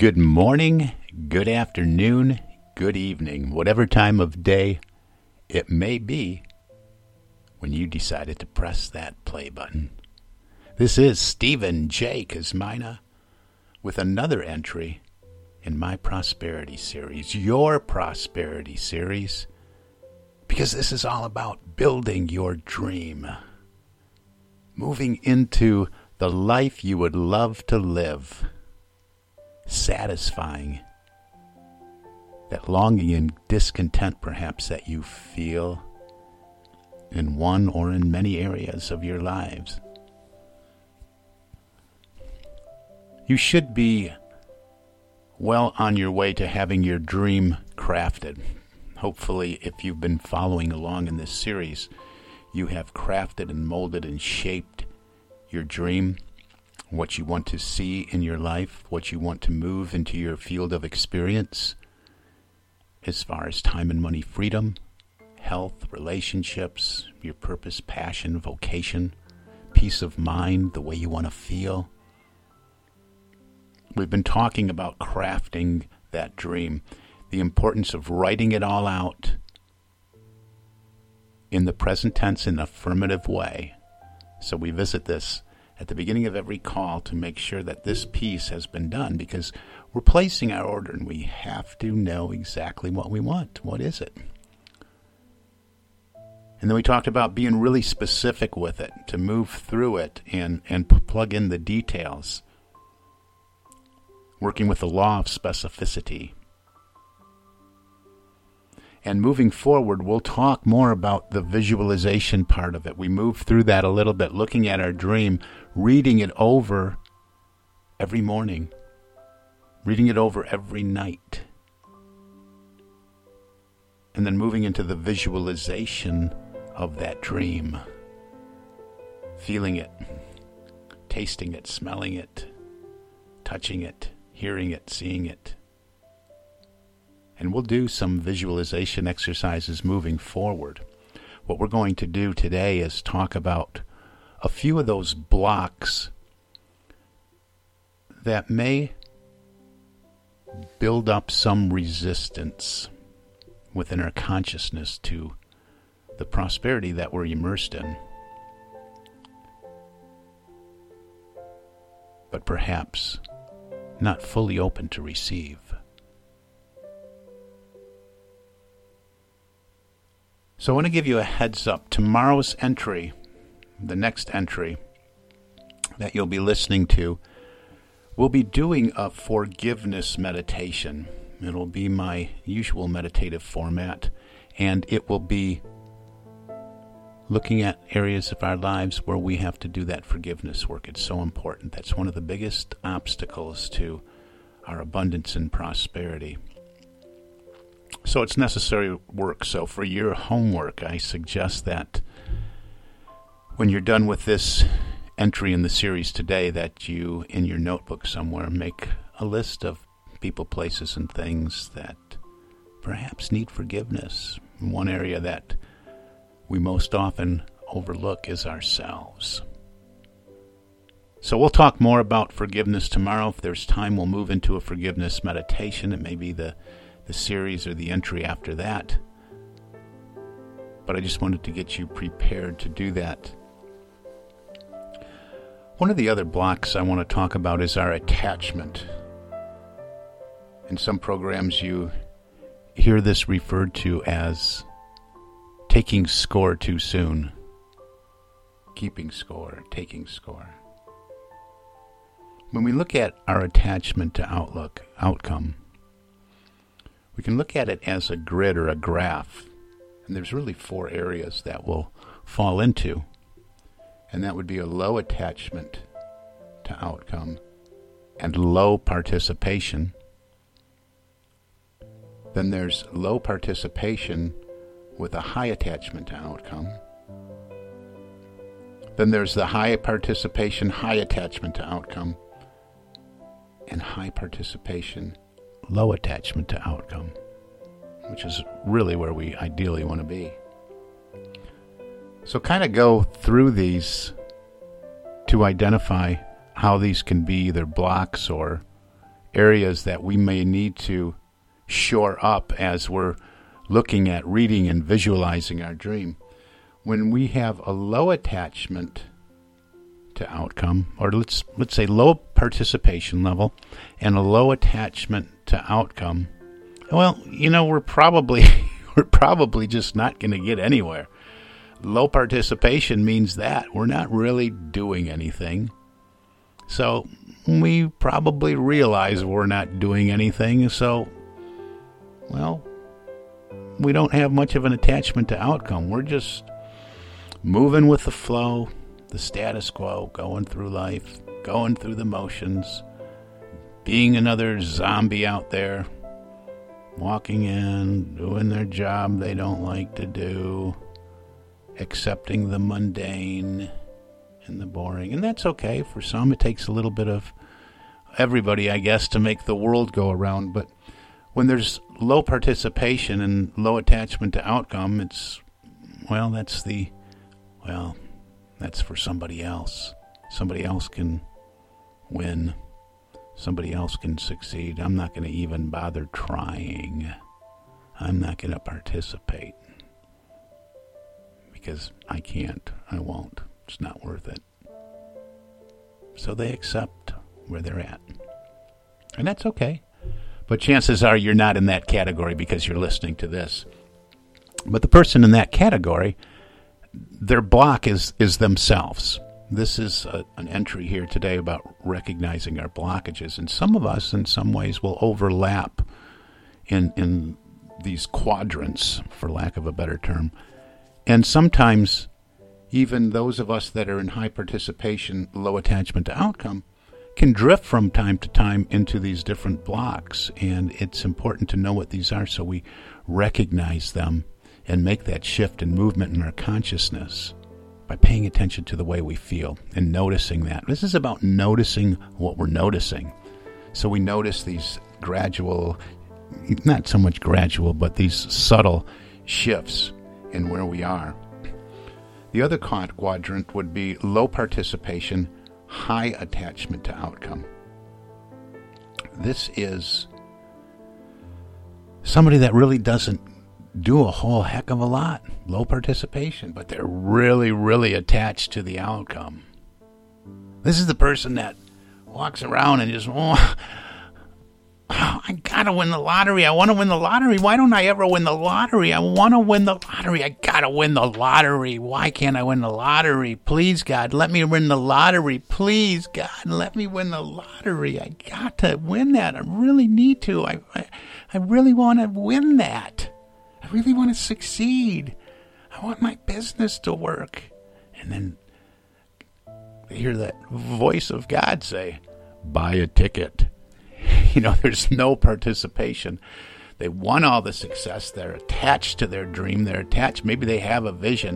Good morning, good afternoon, good evening, whatever time of day it may be when you decided to press that play button. This is Stephen J. Kosmina with another entry in my prosperity series, your prosperity series, because this is all about building your dream, moving into the life you would love to live, satisfying that longing and discontent perhaps that you feel in one or in many areas of your lives. You should be well on your way to having your dream crafted. Hopefully, if you've been following along in this series, you have crafted and molded and shaped your dream, what you want to see in your life, what you want to move into your field of experience as far as time and money freedom, health, relationships, your purpose, passion, vocation, peace of mind, the way you want to feel. We've been talking about crafting that dream, the importance of writing it all out in the present tense in an affirmative way. So we visit this at the beginning of every call to make sure that this piece has been done, because we're placing our order and we have to know exactly what we want. What is it? And then we talked about being really specific with it, to move through it and plug in the details, working with the law of specificity. And moving forward, we'll talk more about the visualization part of it. We move through that a little bit, looking at our dream, reading it over every morning, reading it over every night, and then moving into the visualization of that dream, feeling it, tasting it, smelling it, touching it, hearing it, seeing it. And we'll do some visualization exercises moving forward. What we're going to do today is talk about a few of those blocks that may build up some resistance within our consciousness to the prosperity that we're immersed in, but perhaps not fully open to receive. So I want to give you a heads up. Tomorrow's entry, the next entry that you'll be listening to, we'll be doing a forgiveness meditation. It'll be my usual meditative format, and it will be looking at areas of our lives where we have to do that forgiveness work. It's so important. That's one of the biggest obstacles to our abundance and prosperity. So it's necessary work. So for your homework, I suggest that when you're done with this entry in the series today, that you, in your notebook somewhere, make a list of people, places, and things that perhaps need forgiveness. One area that we most often overlook is ourselves. So we'll talk more about forgiveness tomorrow. If there's time, we'll move into a forgiveness meditation. It may be the series or the entry after that. But I just wanted to get you prepared to do that. One of the other blocks I want to talk about is our attachment. In some programs you hear this referred to as taking score too soon. Keeping score, taking score. When we look at our attachment to outcome, we can look at it as a grid or a graph. And there's really 4 areas that we'll fall into. And that would be a low attachment to outcome and low participation. Then there's low participation with a high attachment to outcome. Then there's the high participation, high attachment to outcome, and high participation, low attachment to outcome, which is really where we ideally want to be. So kind of go through these to identify how these can be either blocks or areas that we may need to shore up as we're looking at reading and visualizing our dream. When we have a low attachment to outcome, or let's say low participation level and a low attachment to outcome, well, we're probably just not going to get anywhere. Low participation means that we're not really doing anything. So we probably realize we're not doing anything. So, well, we don't have much of an attachment to outcome. We're just moving with the flow, the status quo, going through life, going through the motions, being another zombie out there, walking in, doing their job they don't like to do, accepting the mundane and the boring. And that's okay. For some, it takes a little bit of everybody, I guess, to make the world go around. But when there's low participation and low attachment to outcome, that's for somebody else. Somebody else can win. Somebody else can succeed. I'm not going to even bother trying. I'm not going to participate. Because I can't. I won't. It's not worth it. So they accept where they're at. And that's okay. But chances are you're not in that category because you're listening to this. But the person in that category, their block is themselves. This is an entry here today about recognizing our blockages. And some of us, in some ways, will overlap in these quadrants, for lack of a better term. And sometimes, even those of us that are in high participation, low attachment to outcome, can drift from time to time into these different blocks. And it's important to know what these are so we recognize them and make that shift and movement in our consciousness by paying attention to the way we feel and noticing that. This is about noticing what we're noticing. So we notice these gradual, not so much gradual, but these subtle shifts in where we are. The other quadrant would be low participation, high attachment to outcome. This is somebody that really doesn't do a whole heck of a lot. Low participation, but they're really, really attached to the outcome. This is the person that walks around and just, I gotta win the lottery. I want to win the lottery. Why don't I ever win the lottery? I want to win the lottery. I gotta win the lottery. Why can't I win the lottery? Please, God, let me win the lottery. Please, God, let me win the lottery. I got to win that. I really need to. I really want to win that. I really want to succeed. I want my business to work. And then they hear that voice of God say, buy a ticket. There's no participation. They want all the success. They're attached to their dream. They're attached. Maybe they have a vision.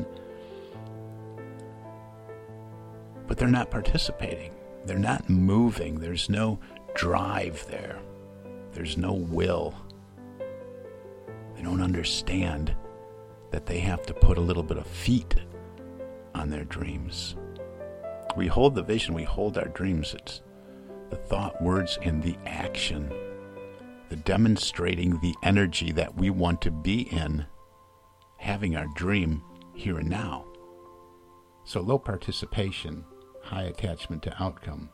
But they're not participating. They're not moving. There's no drive there. There's no will. They don't understand that they have to put a little bit of feet on their dreams. We hold the vision. We hold our dreams. It's the thought, words, and the action, the demonstrating the energy that we want to be in, having our dream here and now. So low participation, high attachment to outcome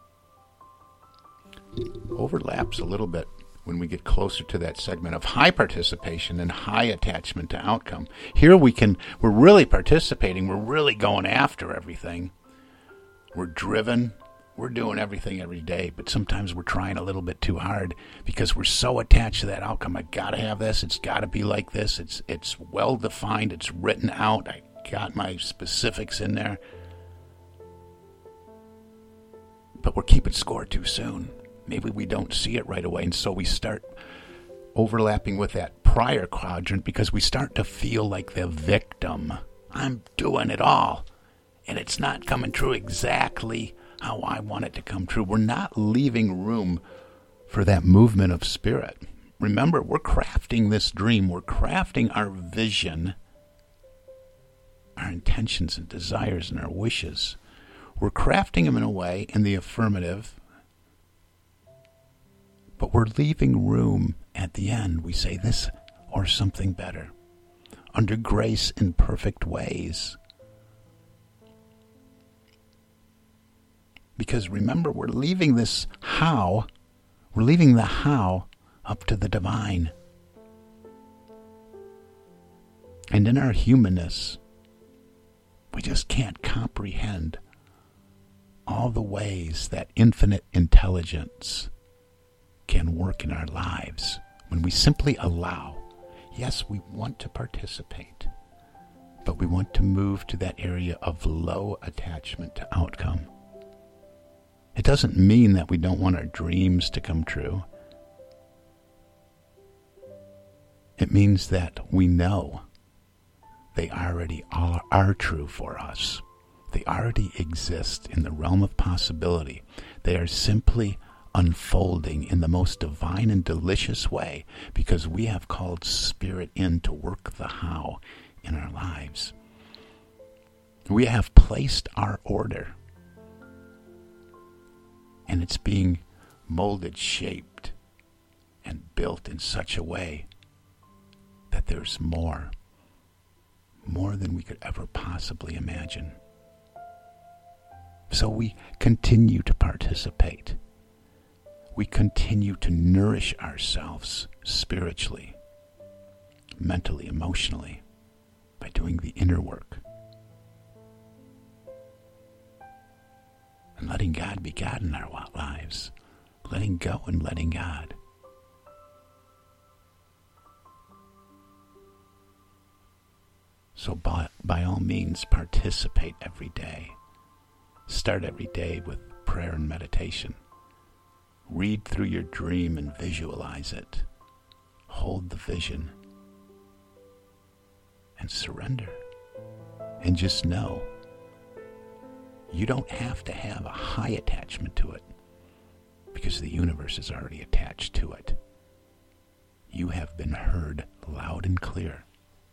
overlaps a little bit when we get closer to that segment of high participation and high attachment to outcome. Here we're really participating, we're really going after everything. We're driven. We're doing everything every day, but sometimes we're trying a little bit too hard because we're so attached to that outcome. I got to have this. It's got to be like this. It's well defined. It's written out. I got my specifics in there. But we're keeping score too soon. Maybe we don't see it right away, and so we start overlapping with that prior quadrant because we start to feel like the victim. I'm doing it all, and it's not coming true exactly how I want it to come true. We're not leaving room for that movement of spirit. Remember, we're crafting this dream. We're crafting our vision, our intentions and desires and our wishes. We're crafting them in a way, in the affirmative, But we're leaving room at the end. We say this or something better. Under grace in perfect ways. Because remember, we're leaving this how, we're leaving the how up to the divine. And in our humanness, we just can't comprehend all the ways that infinite intelligence can work in our lives when we simply allow. Yes, we want to participate, but we want to move to that area of low attachment to outcome. It doesn't mean that we don't want our dreams to come true. It means that we know they already are true for us. They already exist in the realm of possibility. They are simply unfolding in the most divine and delicious way because we have called Spirit in to work the how in our lives. We have placed our order, and it's being molded, shaped, and built in such a way that there's more than we could ever possibly imagine. So we continue to participate. We continue to nourish ourselves spiritually, mentally, emotionally, by doing the inner work. And letting God be God in our lives. Letting go and letting God. So by all means, participate every day. Start every day with prayer and meditation. Read through your dream and visualize it. Hold the vision. And surrender. And just know, you don't have to have a high attachment to it because the universe is already attached to it. You have been heard loud and clear.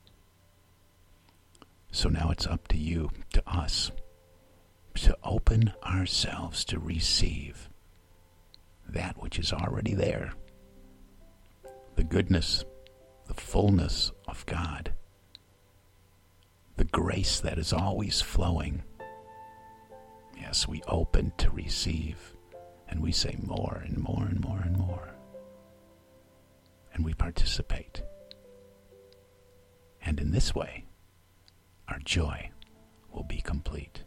So now it's up to you, to us, to open ourselves to receive that which is already there. The goodness, the fullness of God. The grace that is always flowing. Yes, we open to receive, and we say more and more and more and more. And we participate. And in this way, our joy will be complete.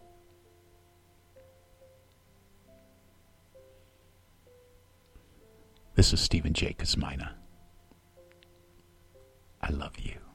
This is Stephen J. Kosmina. I love you.